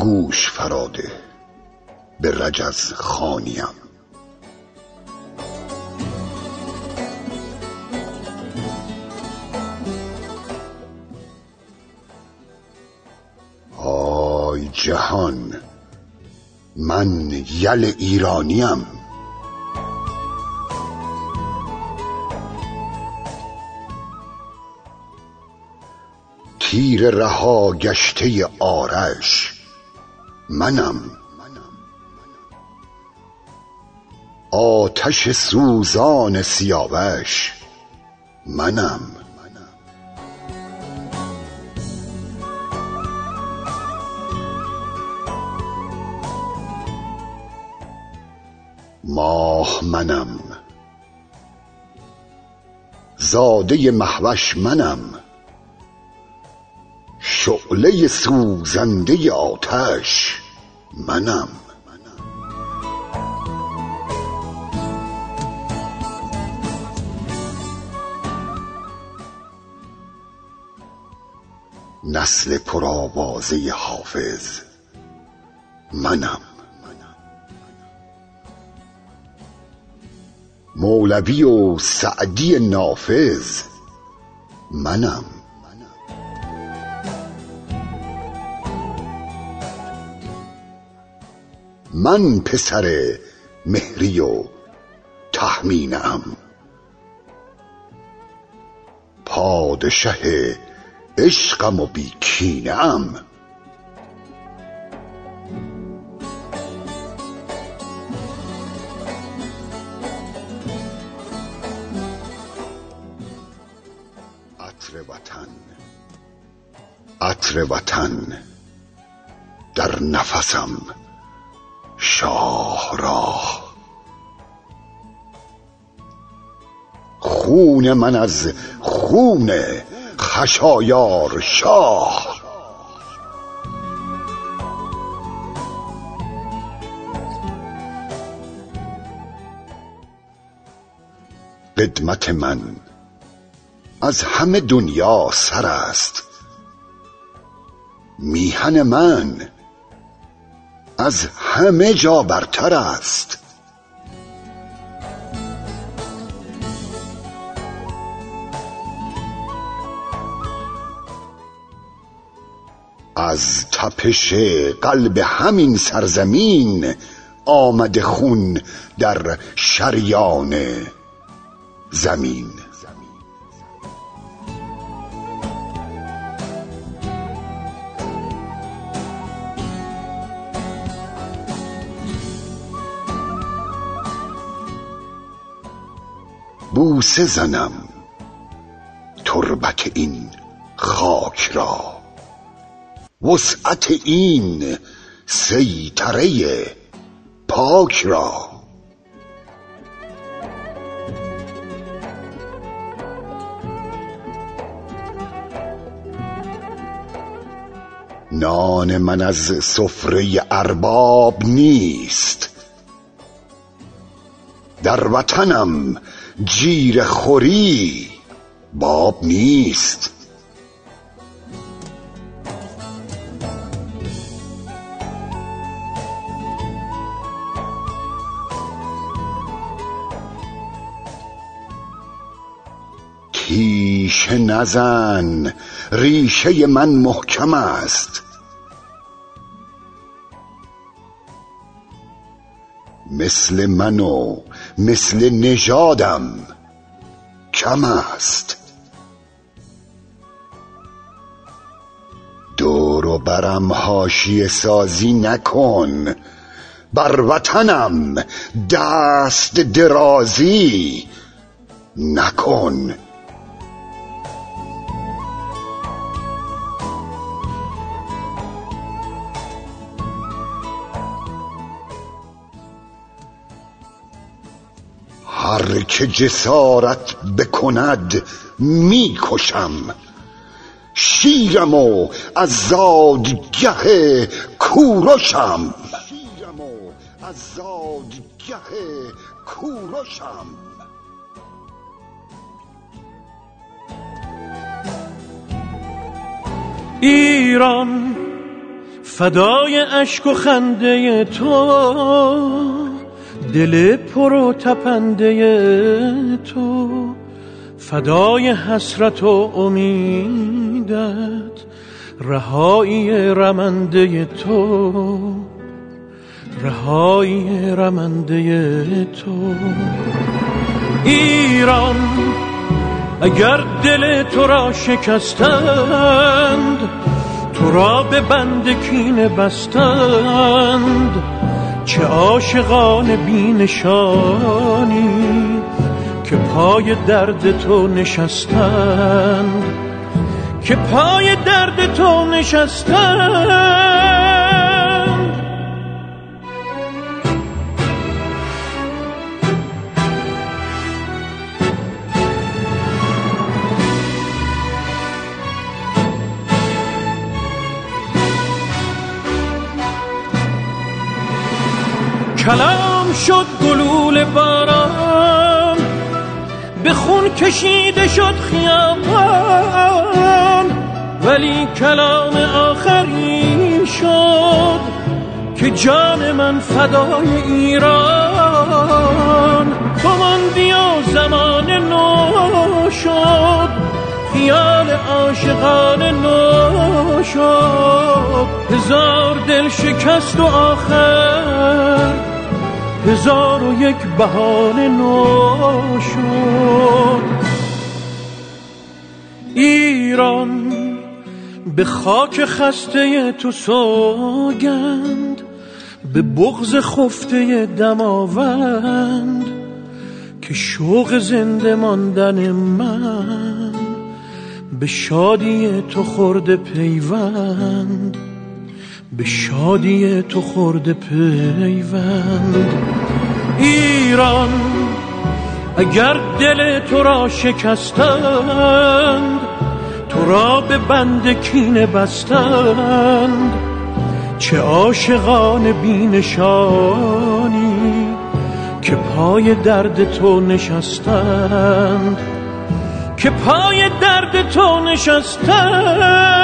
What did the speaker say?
گوش فراده به رجز خانیم. آی جهان، من یل ایرانیم. تیر رها گشته آرش منم. آتش سوزان سیاوش منم. ماه منم، زاده مهوش منم. شعله سوزنده آتش منم. نسل پرآوازه حافظ منم. مولوی و سعدی نافذ منم. من پسر مهری و تهمینه‌ام. پادشه عشقم و بی کینه‌ام. عطر وطن در نفسم شاهراه. خون من از خون خشایار شاه. قدمت من از همه دنیا سر است. میهن من از همه جا برتر است. از تپش قلب همین سرزمین آمده خون در شریان زمین. بوسه زنم تربت این خاک را، وسعت این سیطره پاک را. نان من از سفره ارباب نیست. در وطنم جیره خوری باب نیست. تیشه نزن، ریشه من محکم است. مثل من و مثل نژادم کم است. دور و برم حاشیه سازی نکن. بر وطنم دست درازی نکن. هر که جسارت بکند میکشم. شیرم و از زادگه کوروشم. ایران فدای اشک و خنده تو، دل پر و تپنده تو، فدای حسرت و امیدت، رهایی رمنده تو، رهایی رمنده تو. ایران اگر دل تو را شکستند، تو را به بند کینه بستند، چه عاشقان بی نشانی که پای درد تو نشستند، که پای درد تو نشستند. کلام شد گلوله باران، به خون کشیده شد خیابان، ولی کلام آخری شد که جان من فدای ایران. تو ماندی و زمان نو شد، خیال عاشقان نو شد، هزار دل شکست و آخر 1001 بهانه نو شد. ایران به خاک خسته تو سوگند، به بغض خفته دماوند، که شوق زنده ماندن من به شادی تو خورده پیوند، به شادی تو خورده پیوند. ایران اگر دل تو را شکستند، تو را به بند کینه بستند، چه عاشقان بی نشانی که پای درد تو نشستند، که پای درد تو نشستند.